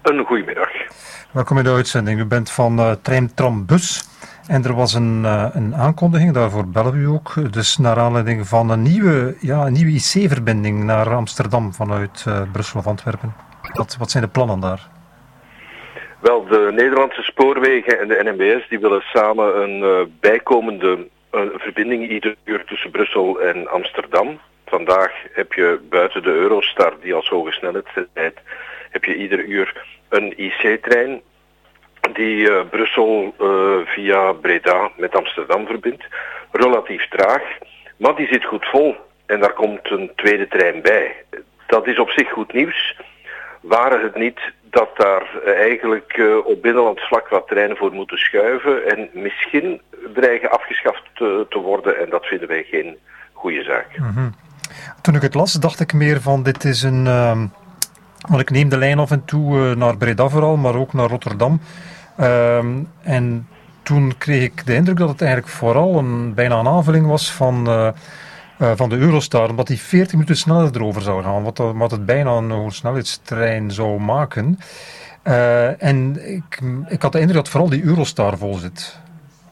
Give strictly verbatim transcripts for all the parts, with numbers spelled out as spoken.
Een goedemiddag. Welkom in de uitzending. U bent van uh, Trein Tram Bus en er was een, uh, een aankondiging, daarvoor bellen we u ook, dus naar aanleiding van een nieuwe, ja, een nieuwe I C-verbinding naar Amsterdam vanuit uh, Brussel of Antwerpen. Wat, wat zijn de plannen daar? Wel, de Nederlandse Spoorwegen en de N M B S die willen samen een uh, bijkomende uh, verbinding ieder uur tussen Brussel en Amsterdam. Vandaag heb je buiten de Eurostar, die als hoge snelheid rijdt, heb je ieder uur een I C-trein die uh, Brussel uh, via Breda met Amsterdam verbindt. Relatief traag, maar die zit goed vol en daar komt een tweede trein bij. Dat is op zich goed nieuws. Waren het niet dat daar eigenlijk uh, op binnenlands vlak wat treinen voor moeten schuiven en misschien dreigen afgeschaft te, te worden en dat vinden wij geen goede zaak. Mm-hmm. Toen ik het las dacht ik meer van dit is een... Uh... Want ik neem de lijn af en toe uh, naar Breda vooral, maar ook naar Rotterdam. Uh, en toen kreeg ik de indruk dat het eigenlijk vooral een, bijna een aanvulling was van, uh, uh, van de Eurostar, omdat die veertig minuten sneller erover zou gaan, wat, wat het bijna een hogesnelheidstrein zou maken. Uh, en ik, ik had de indruk dat vooral die Eurostar vol zit.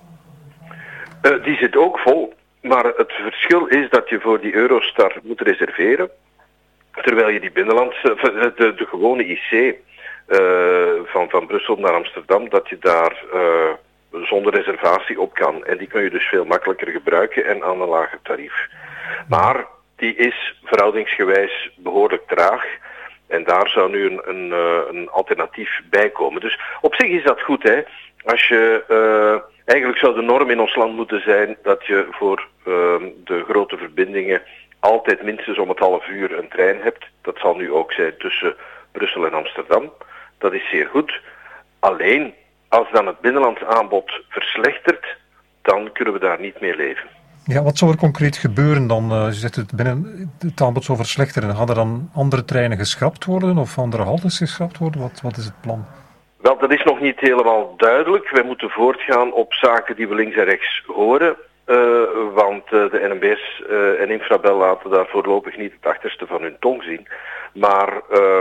Uh, die zit ook vol, maar het verschil is dat je voor die Eurostar moet reserveren. Terwijl je die binnenlandse, de, de gewone I C uh, van, van Brussel naar Amsterdam, dat je daar uh, zonder reservatie op kan. En die kun je dus veel makkelijker gebruiken en aan een lager tarief. Maar die is verhoudingsgewijs behoorlijk traag. En daar zou nu een, een, een alternatief bij komen. Dus op zich is dat goed, hè. Als je, uh, eigenlijk zou de norm in ons land moeten zijn dat je voor uh, de grote verbindingen altijd minstens om het half uur een trein hebt. Dat zal nu ook zijn tussen Brussel en Amsterdam. Dat is zeer goed. Alleen, als dan het binnenlands aanbod verslechtert, dan kunnen we daar niet mee leven. Ja, wat zou er concreet gebeuren dan? Uh, je zegt het, binnen, het aanbod zou verslechteren. Gaan er dan andere treinen geschrapt worden of andere haltes geschrapt worden? Wat, wat is het plan? Wel, dat is nog niet helemaal duidelijk. Wij moeten voortgaan op zaken die we links en rechts horen. Uh, want uh, de N M B S uh, en Infrabel laten daar voorlopig niet het achterste van hun tong zien. Maar uh,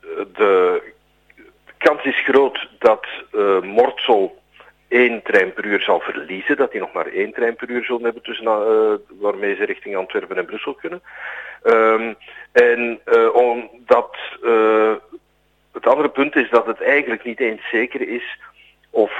de kans is groot dat uh, Mortsel één trein per uur zal verliezen. Dat die nog maar één trein per uur zullen hebben tussen, uh, waarmee ze richting Antwerpen en Brussel kunnen. Um, en uh, omdat uh, het andere punt is dat het eigenlijk niet eens zeker is of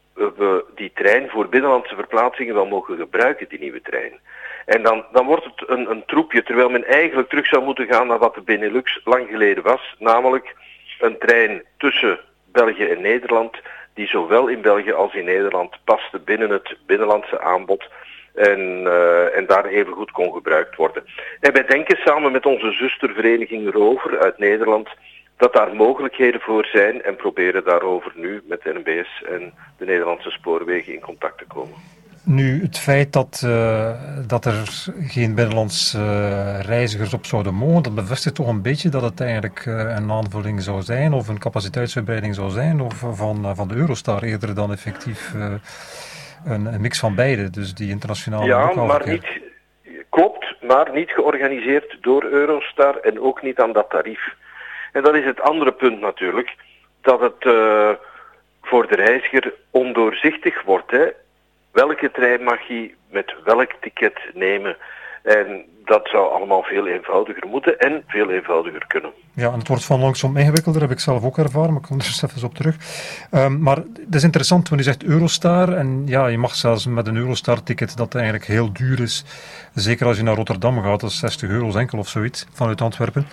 we die trein voor binnenlandse verplaatsingen wel mogen gebruiken, die nieuwe trein. En dan, dan wordt het een, een troepje, terwijl men eigenlijk terug zou moeten gaan naar wat de Benelux lang geleden was, namelijk een trein tussen België en Nederland, die zowel in België als in Nederland paste binnen het binnenlandse aanbod en, uh, en daar even goed kon gebruikt worden. En wij denken samen met onze zustervereniging Rover uit Nederland dat daar mogelijkheden voor zijn en proberen daarover nu met de N M B S en de Nederlandse Spoorwegen in contact te komen. Nu, het feit dat, uh, dat er geen binnenlandse uh, reizigers op zouden mogen, dat bevestigt toch een beetje dat het eigenlijk uh, een aanvulling zou zijn of een capaciteitsuitbreiding zou zijn of van, uh, van de Eurostar eerder dan effectief uh, een, een mix van beide, dus die internationale ja, lokaal maar verkeer. niet, klopt, maar niet georganiseerd door Eurostar en ook niet aan dat tarief. En dat is het andere punt natuurlijk, dat het uh, voor de reiziger ondoorzichtig wordt. Hè. Welke trein mag je met welk ticket nemen? En dat zou allemaal veel eenvoudiger moeten en veel eenvoudiger kunnen. Ja, en het wordt van langzaam ingewikkelder, heb ik zelf ook ervaren, maar ik kom er eens even op terug. Um, maar het is interessant, want je zegt Eurostar, en ja, je mag zelfs met een Eurostar-ticket dat eigenlijk heel duur is, zeker als je naar Rotterdam gaat, dat is zestig euro's enkel of zoiets, vanuit Antwerpen.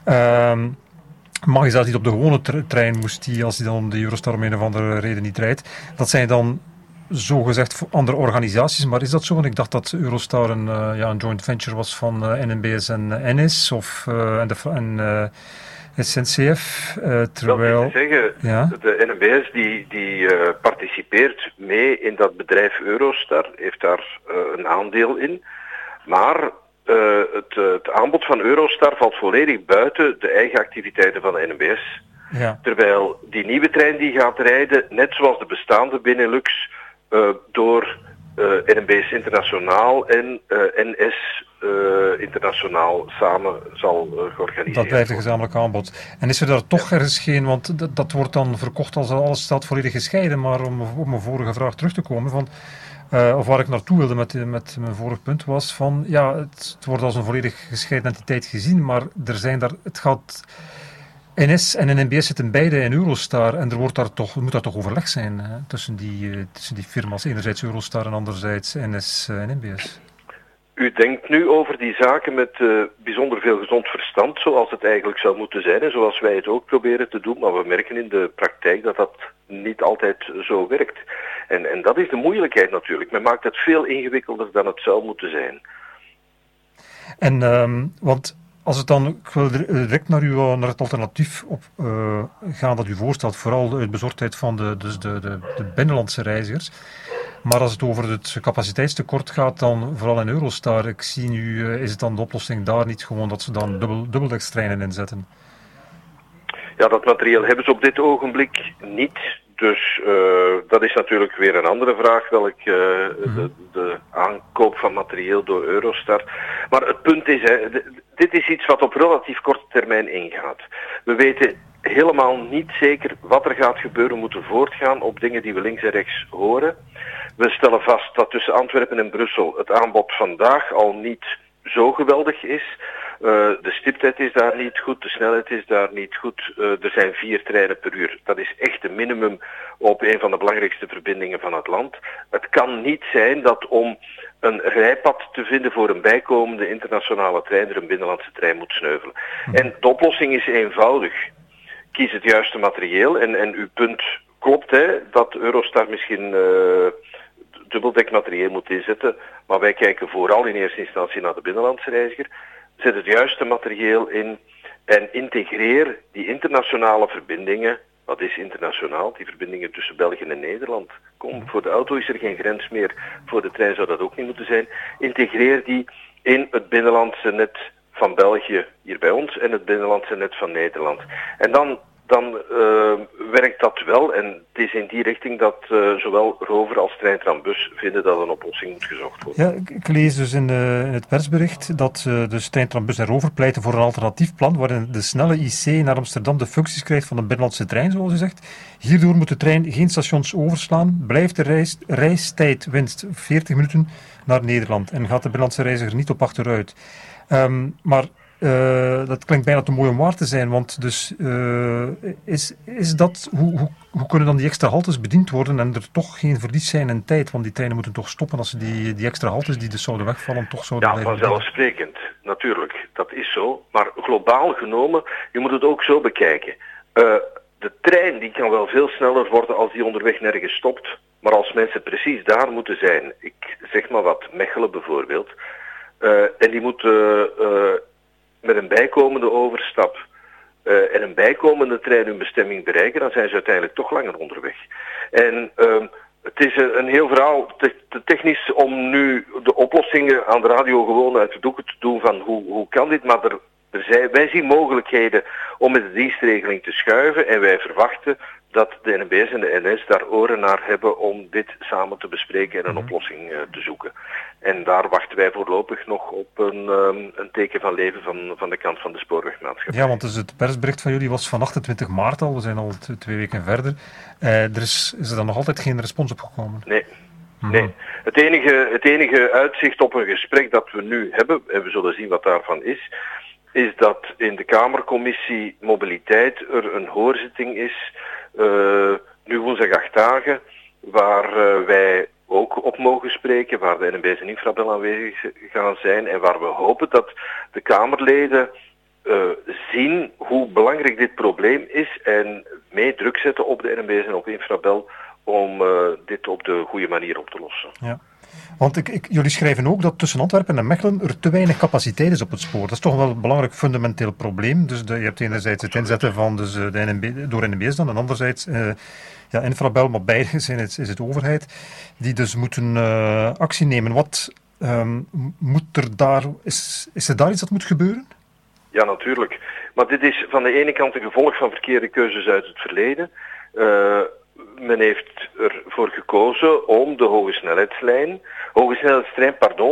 Um, mag je zelfs niet op de gewone trein, moest die, als die dan de Eurostar om een of andere reden niet rijdt. Dat zijn dan zogezegd andere organisaties, maar is dat zo? Want ik dacht dat Eurostar een, uh, ja, een joint venture was van uh, N M B S en uh, N S of uh, en, de, en uh, het N C F. Uh, terwijl... Dat wil zeggen, ja? De N M B S die, die uh, participeert mee in dat bedrijf Eurostar, heeft daar uh, een aandeel in, maar Uh, het, uh, het aanbod van Eurostar valt volledig buiten de eigen activiteiten van de N M B S. Ja. Terwijl die nieuwe trein die gaat rijden, net zoals de bestaande Benelux, uh, door uh, N M B S Internationaal en uh, N S uh, internationaal samen zal uh, georganiseerd Dat blijft een gezamenlijk aanbod. En is er daar toch ja. ergens geen, want dat, dat wordt dan verkocht als alles staat volledig gescheiden, maar om op mijn vorige vraag terug te komen, van, uh, of waar ik naartoe wilde met, met mijn vorige punt was van, ja, het, het wordt als een volledig gescheiden entiteit gezien, maar er zijn daar, het gaat... N S en N M B S zitten beide in Eurostar en er wordt daar toch, moet daar toch overleg zijn hè, tussen, die, uh, tussen die firma's, enerzijds Eurostar en anderzijds N S en N B S. U denkt nu over die zaken met uh, bijzonder veel gezond verstand, zoals het eigenlijk zou moeten zijn en zoals wij het ook proberen te doen, maar we merken in de praktijk dat dat niet altijd zo werkt. En, en dat is de moeilijkheid natuurlijk. Men maakt het veel ingewikkelder dan het zou moeten zijn. En, um, want... Als het dan, ik wil direct naar, uw, naar het alternatief op uh, gaan dat u voorstelt, vooral de bezorgdheid van de, dus de, de, de binnenlandse reizigers. Maar als het over het capaciteitstekort gaat, dan vooral in Eurostar, ik zie nu, uh, is het dan de oplossing daar niet gewoon dat ze dan dubbel, dubbeldekstreinen inzetten? Ja, dat materieel hebben ze op dit ogenblik niet. Dus uh, dat is natuurlijk weer een andere vraag, welk uh, mm-hmm. de, de aankoop van materieel door Eurostar. Maar het punt is, hè, d- dit is iets wat op relatief korte termijn ingaat. We weten helemaal niet zeker wat er gaat gebeuren, we moeten voortgaan op dingen die we links en rechts horen. We stellen vast dat tussen Antwerpen en Brussel het aanbod vandaag al niet zo geweldig is. Uh, de stiptheid is daar niet goed, de snelheid is daar niet goed. Uh, er zijn vier treinen per uur. Dat is echt een minimum op een van de belangrijkste verbindingen van het land. Het kan niet zijn dat om een rijpad te vinden voor een bijkomende internationale trein er een binnenlandse trein moet sneuvelen. En de oplossing is eenvoudig. Kies het juiste materieel en, en uw punt klopt, hè, dat Eurostar misschien uh, dubbeldekmaterieel moet inzetten, maar wij kijken vooral in eerste instantie naar de binnenlandse reiziger. Zet het juiste materieel in en integreer die internationale verbindingen. Wat is internationaal? Die verbindingen tussen België en Nederland. Kom, voor de auto is er geen grens meer. Voor de trein zou dat ook niet moeten zijn. Integreer die in het binnenlandse net van België hier bij ons en het binnenlandse net van Nederland. En dan, dan uh, werkt dat wel en het is in die richting dat uh, zowel rover als treintrambus vinden dat een oplossing moet gezocht worden. Ja, ik, ik lees dus in, de, in het persbericht dat uh, dus treintrambus en rover pleiten voor een alternatief plan waarin de snelle I C naar Amsterdam de functies krijgt van een binnenlandse trein, zoals u zegt. Hierdoor moet de trein geen stations overslaan, blijft de reis, reistijd winst veertig minuten naar Nederland en gaat de binnenlandse reiziger niet op achteruit. Um, maar Uh, dat klinkt bijna te mooi om waar te zijn, want dus uh, is, is dat, hoe, hoe, hoe kunnen dan die extra haltes bediend worden en er toch geen verlies zijn in tijd, want die treinen moeten toch stoppen als ze die, die extra haltes die dus zouden wegvallen toch zouden ja, blijven. Ja, vanzelfsprekend, natuurlijk, dat is zo, maar globaal genomen, je moet het ook zo bekijken. Uh, de trein die kan wel veel sneller worden als die onderweg nergens stopt, maar als mensen precies daar moeten zijn, ik zeg maar wat, Mechelen bijvoorbeeld, uh, en die moeten uh, met een bijkomende overstap uh, en een bijkomende trein hun bestemming bereiken, dan zijn ze uiteindelijk toch langer onderweg. En uh, het is een, een heel verhaal, te, te technisch om nu de oplossingen aan de radio gewoon uit de doeken te doen van hoe, hoe kan dit, maar er, er zijn, wij zien mogelijkheden om met de dienstregeling te schuiven en wij verwachten dat de N M B S en de N S daar oren naar hebben om dit samen te bespreken en een oplossing uh, te zoeken. En daar wachten wij voorlopig nog op een, um, een teken van leven van, van de kant van de spoorwegmaatschappij. Ja, want dus het persbericht van jullie was van achtentwintig maart al, we zijn al t- twee weken verder. Uh, er is, is er dan nog altijd geen respons op gekomen? Nee. Nee. Mm-hmm. Het enige, het enige uitzicht op een gesprek dat we nu hebben, en we zullen zien wat daarvan is, is dat in de Kamercommissie Mobiliteit er een hoorzitting is, uh, nu woensdag acht dagen, waar uh, wij ook op mogen spreken, waar de N M B S en Infrabel aanwezig gaan zijn en waar we hopen dat de Kamerleden uh, zien hoe belangrijk dit probleem is en mee druk zetten op de N M B S en op Infrabel om uh, dit op de goede manier op te lossen. Ja. Want ik, ik, jullie schrijven ook dat tussen Antwerpen en Mechelen er te weinig capaciteit is op het spoor. Dat is toch wel een belangrijk fundamenteel probleem. Dus de, je hebt enerzijds het inzetten van dus de N M B, door N M B S dan, en anderzijds uh, ja, Infrabel, maar beide zijn het, is het overheid, die dus moeten uh, actie nemen. Wat um, moet er daar, is, is er daar iets dat moet gebeuren? Ja, natuurlijk. Maar dit is van de ene kant een gevolg van verkeerde keuzes uit het verleden. Uh, Men heeft ervoor gekozen om de hoge snelheidslijn, hoge snelheidstrein, pardon,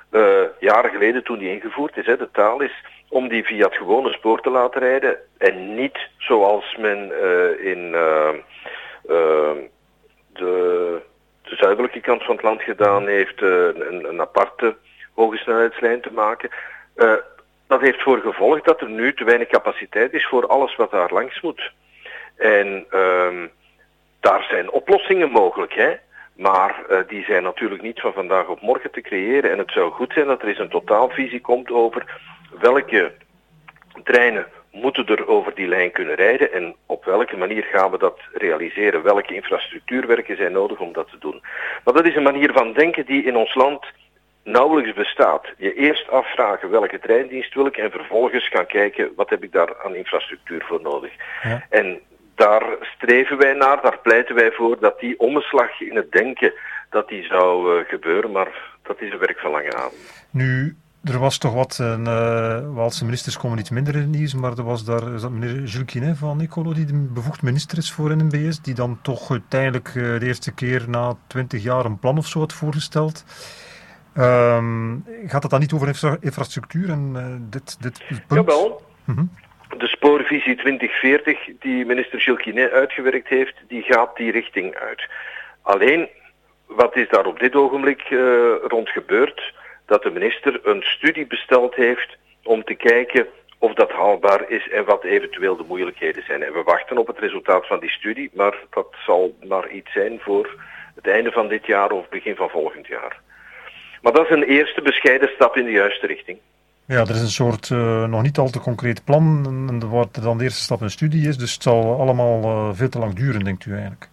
uh, jaren geleden toen die ingevoerd is, hè, de taal is om die via het gewone spoor te laten rijden en niet zoals men uh, in uh, uh, de, de zuidelijke kant van het land gedaan heeft, uh, een, een aparte hogesnelheidslijn te maken. Uh, dat heeft voor gevolg dat er nu te weinig capaciteit is voor alles wat daar langs moet. En uh, daar zijn oplossingen mogelijk, hè. Maar uh, die zijn natuurlijk niet van vandaag op morgen te creëren. En het zou goed zijn dat er eens een totaalvisie komt over welke treinen moeten er over die lijn kunnen rijden en op welke manier gaan we dat realiseren. Welke infrastructuurwerken zijn nodig om dat te doen. Maar dat is een manier van denken die in ons land nauwelijks bestaat. Je eerst afvragen welke treindienst wil ik en vervolgens gaan kijken wat heb ik daar aan infrastructuur voor nodig. Ja. En daar streven wij naar, daar pleiten wij voor dat die omslag in het denken dat die zou uh, gebeuren, maar dat is een werk van lange adem. Nu, er was toch wat, een uh, Waalse ministers komen iets minder in het nieuws, maar er was daar is dat meneer Jules Quinet van Ecolo die de bevoegd minister is voor N M B S, die dan toch uiteindelijk uh, de eerste keer na twintig jaar een plan of zo had voorgesteld. Um, gaat het dan niet over infra- infrastructuur en uh, dit, dit punt? Jawel. Mm-hmm. De spoorvisie twintig veertig die minister Jules Quinet uitgewerkt heeft, die gaat die richting uit. Alleen, wat is daar op dit ogenblik uh, rond gebeurd? Dat de minister een studie besteld heeft om te kijken of dat haalbaar is en wat eventueel de moeilijkheden zijn. En we wachten op het resultaat van die studie, maar dat zal maar iets zijn voor het einde van dit jaar of begin van volgend jaar. Maar dat is een eerste bescheiden stap in de juiste richting. Ja, er is een soort uh, nog niet al te concreet plan en waar dan de eerste stap een studie is, dus het zal allemaal uh, veel te lang duren, denkt u eigenlijk?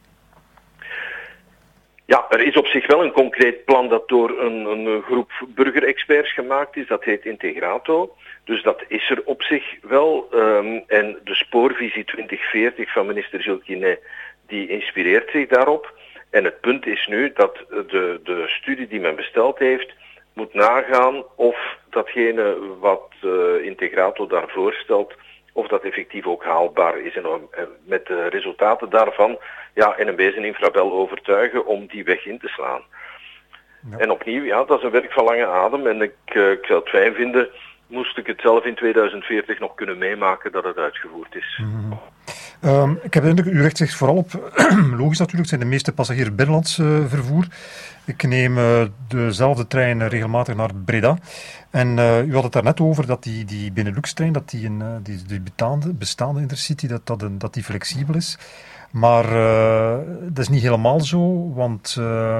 Ja, er is op zich wel een concreet plan dat door een, een groep burgerexperts gemaakt is, dat heet Integrato. Dus dat is er op zich wel. Um, en de spoorvisie twintig veertig van minister Jules Quinet, die inspireert zich daarop. En het punt is nu dat de, de studie die men besteld heeft, moet nagaan of datgene wat uh, Integrato daar voorstelt, of dat effectief ook haalbaar is. En uh, met de resultaten daarvan, ja, N M B S en Infrabel overtuigen om die weg in te slaan. Ja. En opnieuw, ja, dat is een werk van lange adem. En ik, uh, ik zou het fijn vinden, moest ik het zelf in tweeduizend veertig nog kunnen meemaken dat het uitgevoerd is. Mm-hmm. Um, ik heb de indruk, u richt zich vooral op, logisch natuurlijk, zijn de meeste passagiers binnenlands uh, vervoer. Ik neem uh, dezelfde trein uh, regelmatig naar Breda. En uh, u had het daar net over dat die, die Benelux-trein, dat die, een, uh, die, die bestaande, bestaande Intercity, dat, dat, een, dat die flexibel is. Maar uh, dat is niet helemaal zo, want uh,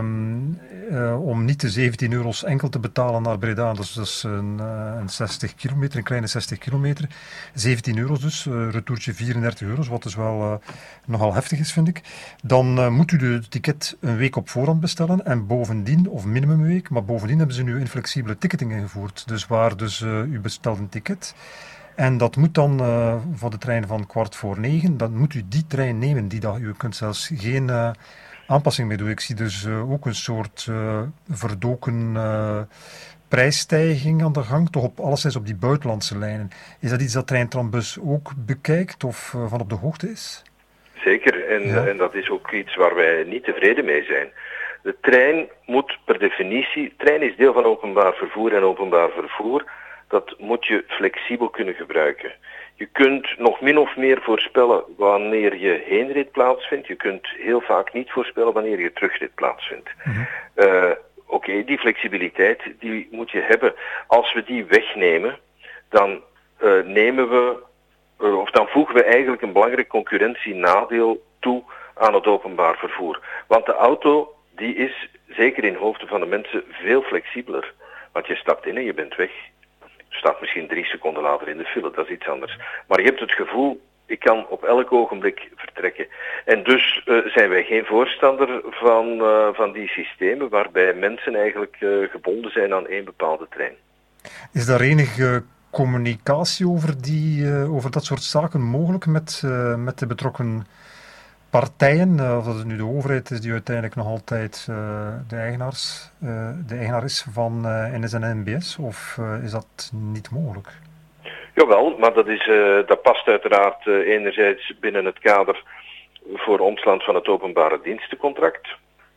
uh, om niet de zeventien euro's enkel te betalen naar Breda, dat is, dat is een, uh, een zestig kilometer, een kleine zestig kilometer, zeventien euro's dus, uh, retourtje vierendertig euro's, wat dus wel uh, nogal heftig is, vind ik. Dan uh, moet u de ticket een week op voorhand bestellen en bovendien, of minimum een week, maar bovendien hebben ze nu inflexibele ticketing ingevoerd. Dus waar dus uh, u bestelt een ticket. En dat moet dan uh, voor de trein van kwart voor negen, dan moet u die trein nemen. Die dag. U kunt zelfs geen uh, aanpassing meer doen. Ik zie dus uh, ook een soort uh, verdoken uh, prijsstijging aan de gang, toch op alleszins op die buitenlandse lijnen. Is dat iets dat Treintrambus ook bekijkt of uh, van op de hoogte is? Zeker, en, ja. en dat is ook iets waar wij niet tevreden mee zijn. De trein moet per definitie, trein is deel van openbaar vervoer en openbaar vervoer, dat moet je flexibel kunnen gebruiken. Je kunt nog min of meer voorspellen wanneer je heenrit plaatsvindt. Je kunt heel vaak niet voorspellen wanneer je terugrit plaatsvindt. Mm-hmm. Uh, Oké, okay, die flexibiliteit die moet je hebben. Als we die wegnemen, dan uh, nemen we, uh, of dan voegen we eigenlijk een belangrijk concurrentienadeel toe aan het openbaar vervoer. Want de auto, die is, zeker in hoofden van de mensen, veel flexibeler. Want je stapt in en je bent weg. Je staat misschien drie seconden later in de file, dat is iets anders. Maar je hebt het gevoel, ik kan op elk ogenblik vertrekken. En dus uh, zijn wij geen voorstander van, uh, van die systemen waarbij mensen eigenlijk uh, gebonden zijn aan één bepaalde trein. Is daar enige communicatie over, die, uh, over dat soort zaken mogelijk met, uh, met de betrokken partijen? Uh, of dat het nu de overheid is die uiteindelijk nog altijd uh, de, eigenaars, uh, de eigenaar is van uh, N S en N M B S? Of uh, is dat niet mogelijk? Jawel, maar dat, is, uh, dat past uiteraard uh, enerzijds binnen het kader voor omslaan van het openbare dienstencontract.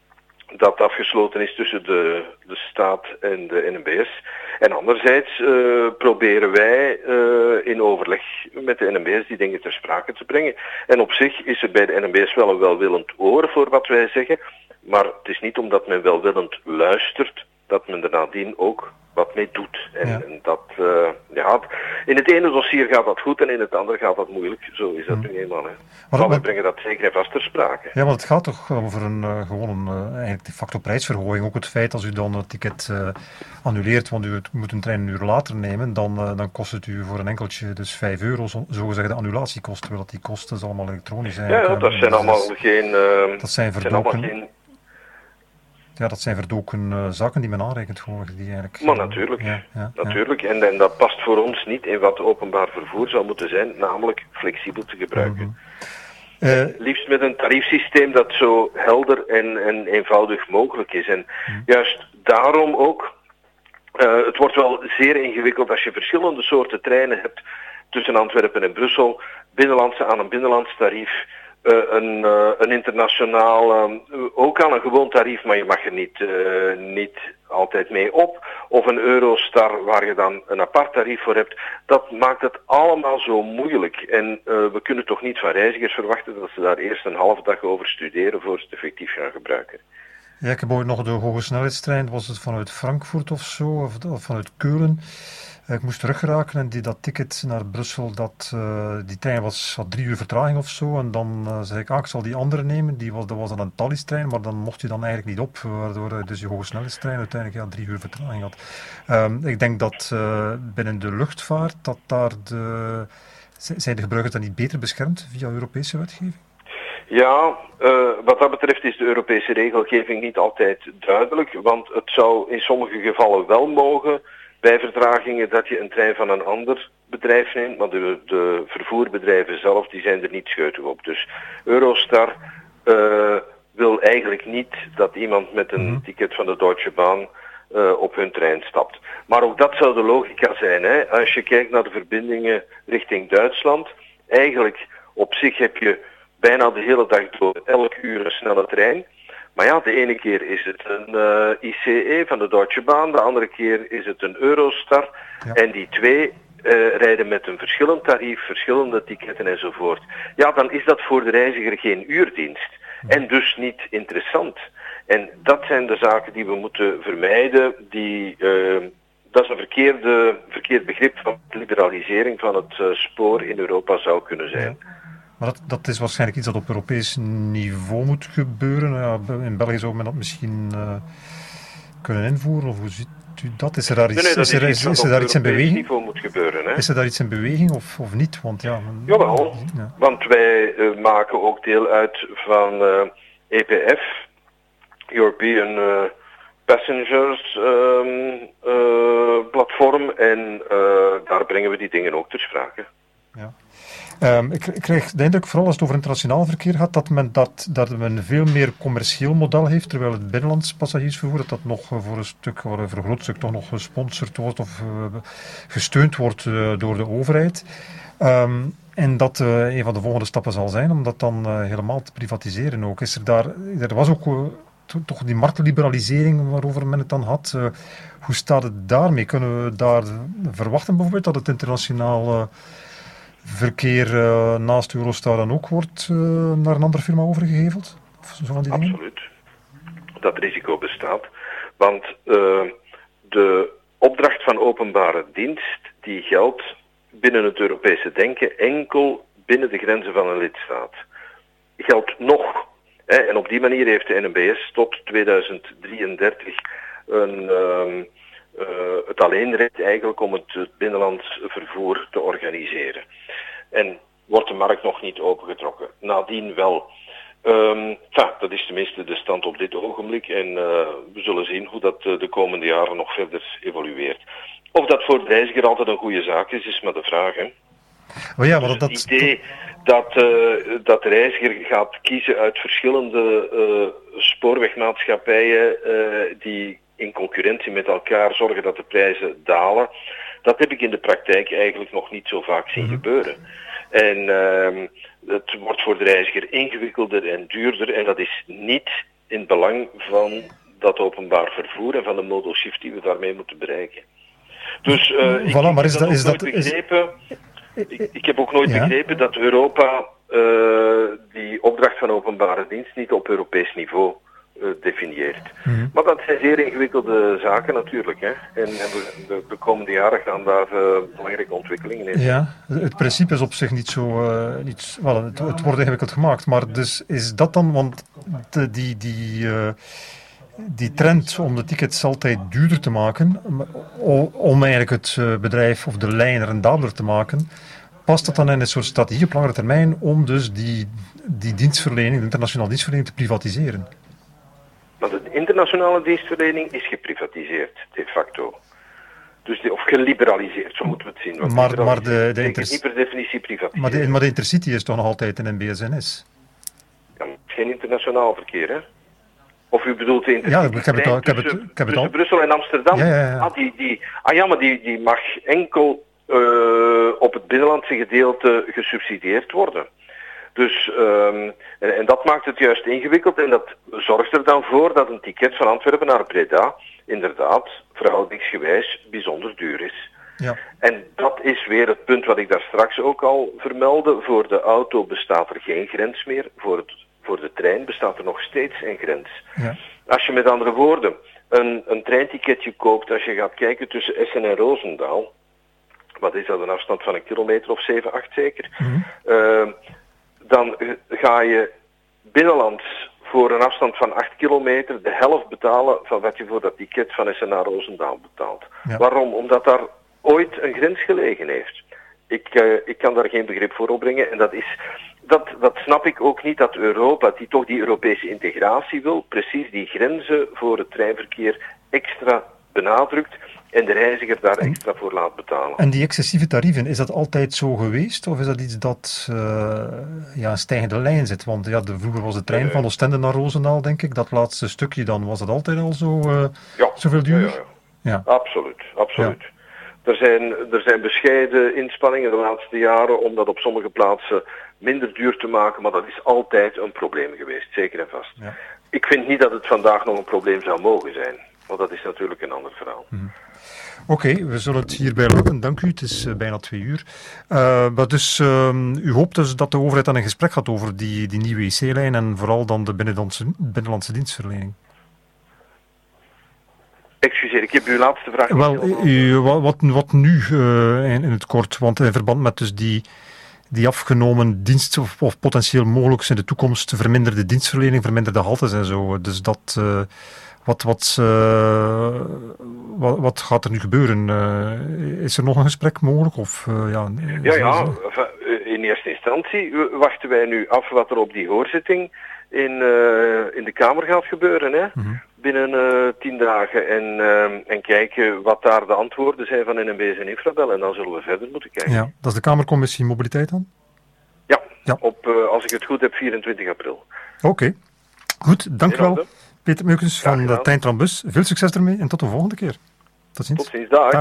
dat afgesloten is tussen de, de staat en de N M B S. En anderzijds uh, proberen wij uh, in overleg met de N M B S die dingen ter sprake te brengen. En op zich is er bij de N M B S wel een welwillend oor voor wat wij zeggen, maar het is niet omdat men welwillend luistert dat men er nadien ook wat mee doet. En, ja. en dat, uh, ja, in het ene dossier gaat dat goed en in het andere gaat dat moeilijk. Zo is dat nu hmm. eenmaal. Hè. Maar, maar we brengen dat zeker en vast ter sprake. Ja, maar het gaat toch over een uh, gewoon een uh, eigenlijk de facto prijsverhoging. Ook het feit als u dan het ticket uh, annuleert, want u moet een trein een uur later nemen, dan, uh, dan kost het u voor een enkeltje dus vijf euro, zo, zogezegde annulatiekosten, terwijl dat die kosten allemaal elektronisch zijn. Ja, ja, dat zijn allemaal geen... Uh, dat zijn verdoken... Ja, dat zijn verdoken uh, zaken die men aanrekent gewoon. Die eigenlijk, maar natuurlijk, ja, ja, natuurlijk. Ja. En, en dat past voor ons niet in wat openbaar vervoer zou moeten zijn, namelijk flexibel te gebruiken. Mm-hmm. Uh, Liefst met een tariefsysteem dat zo helder en, en eenvoudig mogelijk is. En mm. juist daarom ook, uh, het wordt wel zeer ingewikkeld als je verschillende soorten treinen hebt tussen Antwerpen en Brussel, binnenlandse aan een binnenlands tarief. Uh, een, uh, een internationaal, uh, ook aan een gewoon tarief, maar je mag er niet, uh, niet altijd mee op. Of een Eurostar waar je dan een apart tarief voor hebt. Dat maakt het allemaal zo moeilijk. En uh, we kunnen toch niet van reizigers verwachten dat ze daar eerst een halve dag over studeren voor ze het effectief gaan gebruiken. Ja, ik heb ooit nog de hoge snelheidstrein, was het vanuit Frankfurt of zo, of, of vanuit Keulen. Ik moest teruggeraken en die, dat ticket naar Brussel, dat, uh, die trein was, had drie uur vertraging of zo. En dan uh, zei ik, ah, ik zal die andere nemen. Die was, dat was dan een Thalys-trein, maar dan mocht je dan eigenlijk niet op. Waardoor dus je hoge snelheidstrein uiteindelijk ja, drie uur vertraging had. Um, ik denk dat uh, binnen de luchtvaart, dat daar de... Zijn de gebruikers dan niet beter beschermd via Europese wetgeving? Ja, uh, wat dat betreft is de Europese regelgeving niet altijd duidelijk. Want het zou in sommige gevallen wel mogen... bij vertragingen dat je een trein van een ander bedrijf neemt, maar de, de vervoerbedrijven zelf die zijn er niet scheutig op. Dus Eurostar uh, wil eigenlijk niet dat iemand met een mm-hmm. ticket van de Deutsche Bahn uh, op hun trein stapt. Maar ook dat zou de logica zijn. Hè? Als je kijkt naar de verbindingen richting Duitsland, eigenlijk op zich heb je bijna de hele dag door elk uur een snelle trein. Maar ja, de ene keer is het een uh, I C E van de Deutsche Bahn, de andere keer is het een Eurostar. Ja. En die twee uh, rijden met een verschillend tarief, verschillende ticketten enzovoort. Ja, dan is dat voor de reiziger geen uurdienst. Ja. En dus niet interessant. En dat zijn de zaken die we moeten vermijden. Die, uh, dat is een verkeerde, verkeerd begrip van liberalisering van het uh, spoor in Europa zou kunnen zijn. Ja. Maar dat, dat is waarschijnlijk iets dat op Europees niveau moet gebeuren. Ja, in België zou men dat misschien uh, kunnen invoeren. Of hoe ziet u dat? Is er daar iets, nee, nee, is er, is, is er daar iets in beweging? Moet gebeuren, hè? Is er daar iets in beweging of, of niet? Want, ja, men, Jawel, ja. want wij uh, maken ook deel uit van uh, E P F, European uh, Passengers um, uh, platform. En uh, daar brengen we die dingen ook ter sprake. Ja. Um, ik, ik krijg de indruk, vooral als het over internationaal verkeer gaat, dat men, dat, dat men een veel meer commercieel model heeft, terwijl het binnenlands passagiersvervoer, dat dat nog voor een stuk, voor een groot stuk toch nog gesponsord wordt of uh, gesteund wordt uh, door de overheid. Um, en dat uh, een van de volgende stappen zal zijn om dat dan uh, helemaal te privatiseren ook. Is er daar, er was ook uh, to, toch die marktliberalisering waarover men het dan had. Uh, hoe staat het daarmee? Kunnen we daar verwachten bijvoorbeeld dat het internationaal uh, verkeer uh, naast Eurostar dan ook wordt uh, naar een andere firma overgeheveld? Of zo van die dingen? Absoluut. Dat risico bestaat. Want uh, de opdracht van openbare dienst die geldt binnen het Europese denken enkel binnen de grenzen van een lidstaat. Geldt nog. Hè, en op die manier heeft de N M B S tot tweeduizend drieëndertig een... Uh, Uh, het alleenrecht eigenlijk om het, het binnenlands vervoer te organiseren. En wordt de markt nog niet opengetrokken. Nadien wel. Um, enfin, dat is tenminste de stand op dit ogenblik en uh, we zullen zien hoe dat uh, de komende jaren nog verder evolueert. Of dat voor de reiziger altijd een goede zaak is, is maar de vraag. Hè? Oh ja, maar dat, dus het idee dat, uh, dat de reiziger gaat kiezen uit verschillende uh, spoorwegmaatschappijen uh, die in concurrentie met elkaar zorgen dat de prijzen dalen, dat heb ik in de praktijk eigenlijk nog niet zo vaak zien mm-hmm. gebeuren. En uh, het wordt voor de reiziger ingewikkelder en duurder en dat is niet in het belang van dat openbaar vervoer en van de modal shift die we daarmee moeten bereiken. Dus uh, voilà, ik, maar ik is heb dat, ook is nooit dat, begrepen... is... Ik, ik heb ook nooit ja. begrepen dat Europa uh, die opdracht van openbare dienst niet op Europees niveau uh, definieert. Mm-hmm. Maar dat zijn zeer ingewikkelde zaken natuurlijk. Hè. En, en we, de, de komende jaren gaan daar uh, belangrijke ontwikkelingen in. Ja, het principe is op zich niet zo... Uh, niet, well, het, het wordt ingewikkeld gemaakt, maar dus is dat dan... Want de, die... die uh, Die trend om de tickets altijd duurder te maken, om eigenlijk het bedrijf of de lijn rendabeler te maken, past dat dan in een soort strategie op langere termijn om dus die, die dienstverlening, de internationale dienstverlening, te privatiseren? Want de internationale dienstverlening is geprivatiseerd, de facto. Dus die, of geliberaliseerd, zo moeten we het zien. Want maar, maar de, de inter... niet per definitie privatiseren. Maar de, maar de Intercity is toch nog altijd in N B S N S? Ja, het is geen internationaal verkeer, hè? Of u bedoelt de Intercity ja, ik heb het al, ik heb het, tussen, ik heb het tussen al. Brussel en Amsterdam? Ja, ja, ja. Ah, die, die, ah ja, maar die, die mag enkel uh, op het binnenlandse gedeelte gesubsidieerd worden. Dus, um, en, en dat maakt het juist ingewikkeld en dat zorgt er dan voor dat een ticket van Antwerpen naar Breda inderdaad verhoudingsgewijs bijzonder duur is. Ja. En dat is weer het punt wat ik daar straks ook al vermeldde. Voor de auto bestaat er geen grens meer. Voor, het, voor de trein bestaat er nog steeds een grens. Ja. Als je met andere woorden een, een treinticketje koopt, als je gaat kijken tussen Essen en Roosendaal, wat is dat, een afstand van een kilometer of zeven, acht zeker, Mm-hmm. uh, dan ga je binnenlands voor een afstand van acht kilometer de helft betalen van wat je voor dat ticket van Essen naar Roosendaal betaalt. Ja. Waarom? Omdat daar ooit een grens gelegen heeft. Ik, uh, ik kan daar geen begrip voor opbrengen en dat is... Dat, dat snap ik ook niet, dat Europa, die toch die Europese integratie wil, precies die grenzen voor het treinverkeer extra benadrukt en de reiziger daar extra voor laat betalen. En die excessieve tarieven, is dat altijd zo geweest? Of is dat iets dat uh, ja, een stijgende lijn zit? Want ja, de, vroeger was de trein uh, van Oostende naar Roosendaal, denk ik. Dat laatste stukje, dan was het altijd al zo uh, ja, zoveel duur? Ja, ja, ja. ja. Absoluut, absoluut. Ja. Er zijn, er zijn bescheiden inspanningen de laatste jaren om dat op sommige plaatsen minder duur te maken, maar dat is altijd een probleem geweest, zeker en vast. Ja. Ik vind niet dat het vandaag nog een probleem zou mogen zijn, want dat is natuurlijk een ander verhaal. Mm. Oké, okay, we zullen het hierbij laten. Dank u, het is uh, bijna twee uur. Uh, maar dus, uh, u hoopt dus dat de overheid dan een gesprek gaat over die, die nieuwe I C-lijn en vooral dan de binnenlandse, binnenlandse dienstverlening. Excuseer, ik heb uw laatste vraag niet Wel, u, wat, wat nu uh, in, in het kort, want in verband met dus die, die afgenomen dienst, of, of potentieel mogelijk in de toekomst verminderde dienstverlening, verminderde haltes en zo. Dus dat, uh, wat, wat, uh, wat, wat gaat er nu gebeuren? Uh, is er nog een gesprek mogelijk? Of, uh, ja, ja, ja, in eerste instantie wachten wij nu af wat er op die hoorzitting in, uh, in de Kamer gaat gebeuren, hè? Mm-hmm. binnen uh, tien dagen en, uh, en kijken wat daar de antwoorden zijn van N M B S en Infrabel en dan zullen we verder moeten kijken. Ja, dat is de Kamercommissie Mobiliteit dan? Ja, ja. Op, uh, als ik het goed heb, vierentwintig april. Oké, okay. Goed, dank u wel. Peter Meukens van de Trein Trambus. Veel succes ermee en tot de volgende keer. Tot ziens. Tot ziens, dag.